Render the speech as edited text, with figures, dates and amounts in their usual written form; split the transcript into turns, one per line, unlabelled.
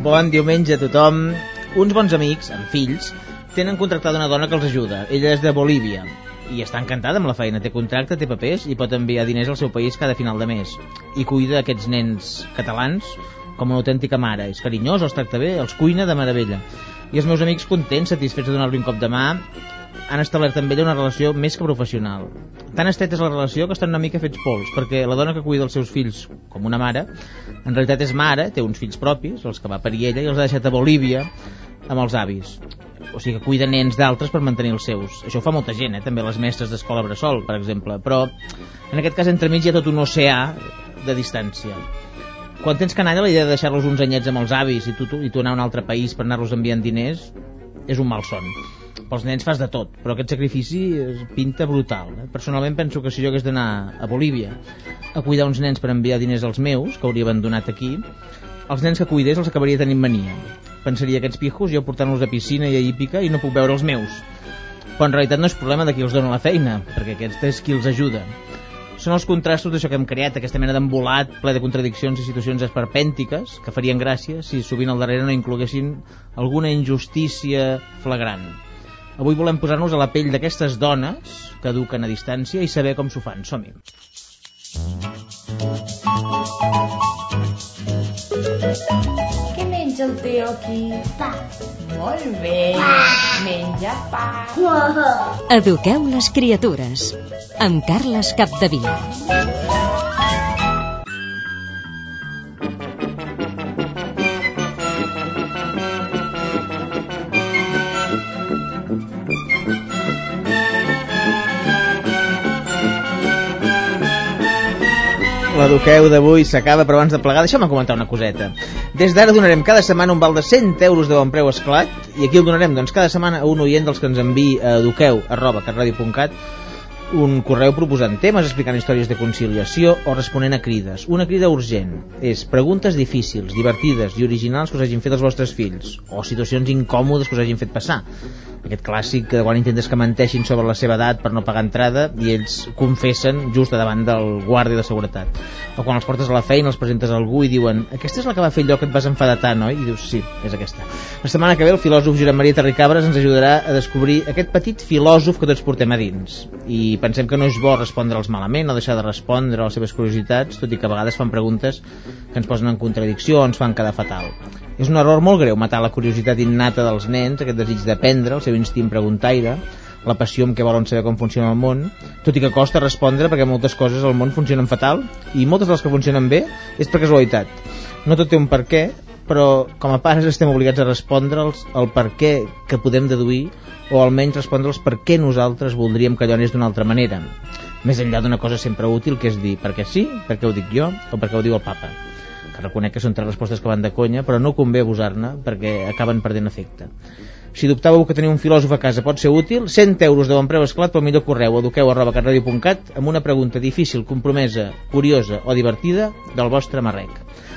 Bon diumenge a tothom. Uns bons amics, amb fills, tenen contractada una dona que els ajuda. Ella és de Bolívia i està encantada amb la feina. Té contracte, té papers i pot enviar diners al seu país cada final de mes. I cuida aquests nens catalans com una autèntica mare. És carinyós, els tracta bé, els cuina de meravella. I els meus amics, contents, satisfets de donar-li un cop de mà, han establert amb ella una relació més que professional. Tan estreta és la relació que estan una mica fets pols, perquè la dona que cuida els seus fills com una mare, en realitat és mare, té uns fills propis, els que va parir ella, i els ha deixat a Bolívia amb els avis. O sigui que cuida nens d'altres per mantenir els seus. Això ho fa molta gent, també les mestres d'escola bressol, per exemple. Però en aquest cas entremig hi ha tot un oceà de distància. Quan tens canalla, la idea de deixar-los uns anyets amb els avis i tu anar a un altre país per anar-los enviant diners és un malson. Pels nens fas de tot, però aquest sacrifici pinta brutal. Personalment penso que si jo hagués d'anar a Bolívia a cuidar uns nens per enviar diners als meus, que hauria abandonat aquí, els nens que cuidés els acabaria tenint mania. Pensaria, aquests pijos, jo portant-los a piscina i a hípica i no puc veure els meus. Però en realitat no és problema de qui els dona la feina, perquè aquest és qui els ajuda. Són els contrastos d'això que hem creat, aquesta mena d'embolat ple de contradiccions i situacions esperpèntiques que farien gràcia si sovint al darrere no incloguessin alguna injustícia flagrant. Avui volem posar-nos a la pell d'aquestes dones que eduquen a distància i saber com s'ho fan. Som-hi.
Què menja el Teo aquí?
Pa.
Molt bé.
Pa.
Menja pa.
Eduqueu les criatures amb Carles Capdevila.
L'Eduqueu d'avui s'acaba, però abans de plegar deixa'm comentar una coseta. Des d'ara donarem cada setmana un val de 100 euros de bon preu Esclat, i aquí el donarem doncs cada setmana a un oient dels que ens enviï a eduqueu@catradio.cat un correu proposant temes, explicant històries de conciliació o responent a crides. Una crida urgent és preguntes difícils, divertides i originals que us hagin fet els vostres fills, o situacions incòmodes que us hagin fet passar. Aquest clàssic de quan intentes que menteixin sobre la seva edat per no pagar entrada i ells confessen just davant del guàrdia de seguretat. O quan els portes a la feina, els presentes a algú i diuen: aquesta és la que va fer allò que et vas enfadar tant, oi? I dius: sí, és aquesta. La setmana que ve el filòsof Josep Maria Terricabres ens ajudarà a descobrir aquest petit filòsof que tots portem a dins. I pensem que no és bo respondre'ls malament o deixar de respondre a les seves curiositats, tot i que a vegades fan preguntes que ens posen en contradicció o ens fan quedar fatal. És un error molt greu matar la curiositat innata dels nens, aquest desig d'aprendre, el seu instint preguntaire, la passió amb què volen saber com funciona el món, tot i que costa respondre perquè moltes coses al món funcionen fatal i moltes de les que funcionen bé és per casualitat. No tot té un per què, però com a pares estem obligats a respondre'ls el per què que podem deduir, o almenys respondre'ls per què nosaltres voldríem que allò anés d'una altra manera, més enllà d'una cosa sempre útil, que és dir perquè sí, perquè ho dic jo o perquè ho diu el papa, que reconec que són tres respostes que van de conya, però no convé abusar-ne perquè acaben perdent efecte. Si dubtàveu que tenir un filòsof a casa pot ser útil, 100 euros de bon preu Esclat pel millor correu eduqueu@catradio.cat amb una pregunta difícil, compromesa, curiosa o divertida del vostre marrec.